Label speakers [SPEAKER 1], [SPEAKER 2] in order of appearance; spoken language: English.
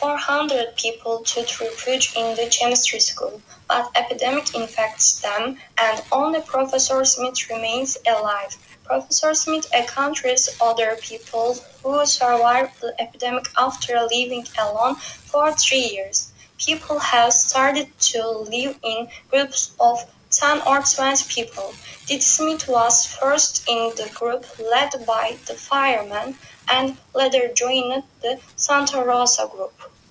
[SPEAKER 1] 400 people took refuge in the chemistry school, but epidemic infects them and only Professor Smith remains alive. Professor Smith encounters other people who survived the epidemic after living alone for 3 years. People have started to live in groups of 10 or 20 people. Did Smith was first in the group led by the firemen and later joined the Santa Rosa group.